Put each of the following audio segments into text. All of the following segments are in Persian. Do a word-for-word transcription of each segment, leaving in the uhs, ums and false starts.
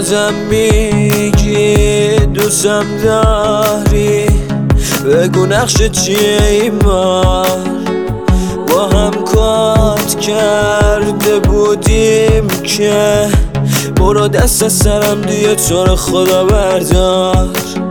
بازم میگی دوستم داری، بگو نقشه چیه ایمان. با هم کات کرده بودیم که برو دست از سرم دیگه تو رو خدا بردار.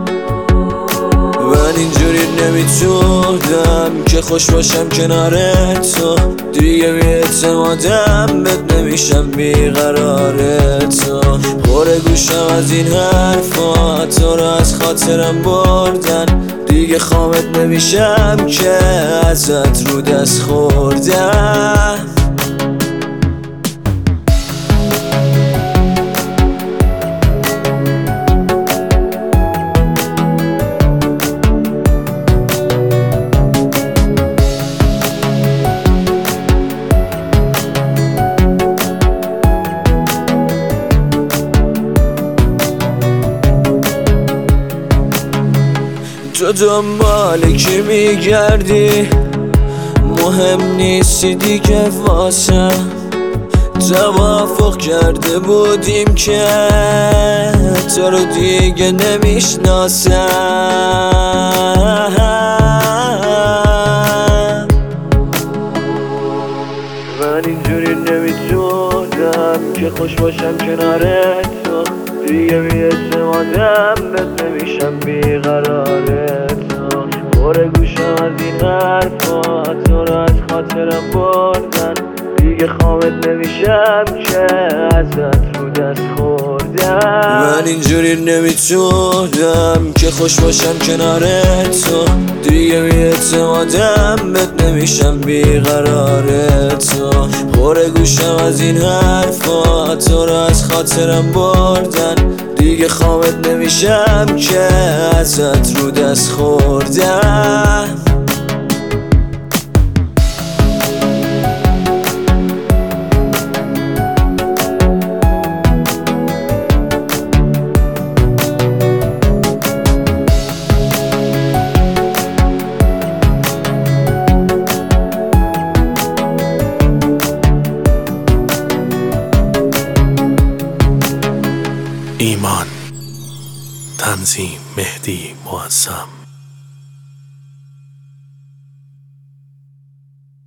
من اینجوری نمیتونم که خوش باشم کنار تو، دیگه بی‌اعتمادم بهت نمیشم بیقرار تو. پر گوشم از این حرفا تو رو از خاطرم بردن، دیگه خوابت نمیشم که ازت رو دست خوردم. تو دنبال کی میگردی؟ مهم نیستی دیگه واسم. توافق کرده بودیم که تو رو دیگه نمیشناسم. من اینجوری نمیتونم که خوش باشم کنار تو، دیگه بی‌اعتمادم بهت نمیشم بیقرار تو. پر گوشم از این حرفا تو رو از خاطرم بردن، دیگه خوابت نمیشم که ازت رو دست خوردم. من اینجوری نمیتونم که خوش باشم کنار تو، دیگه بی‌اعتمادم بهت نمیشم بیقرار تو. پر گوشم از این حرفا تو رو از خاطرم بردن، دیگه خوابت نمیشم که ازت رو دست خوردم. ایمان، تنظیم مهدی معظم.